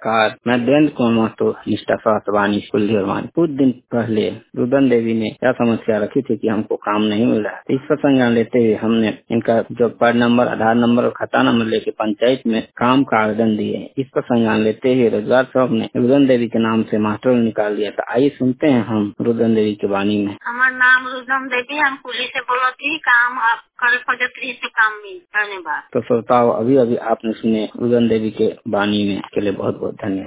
नमस्कार, मैं देवेंद्र कुमार महतो, निष्ठा स्वास्थ्य वाणी कुल्ली और वाणी। कुछ दिन पहले रुदन देवी ने क्या समस्या रखी थी कि हमको काम नहीं मिल रहा है। इस पर संज्ञान लेते हुए हमने इनका जो पैड नंबर, आधार नंबर और खाता नंबर लेके पंचायत में काम का आवेदन दिए। इस पर संज्ञान लेते हुए रोजगार सेवक ने रुदन देवी के नाम से मास्टर निकाल दिया था। आइए सुनते हैं हम रुदन देवी के वाणी में। हमार नाम रुदन देवी, हम पुलिस से बोलत थी, काम आप करे खोजत रही से काम मिल। धन्यवाद। तो श्रोताओं, अभी आपने सुने रुदन देवी के वाणी में। के लिए बहुत बहुत धन्यवाद।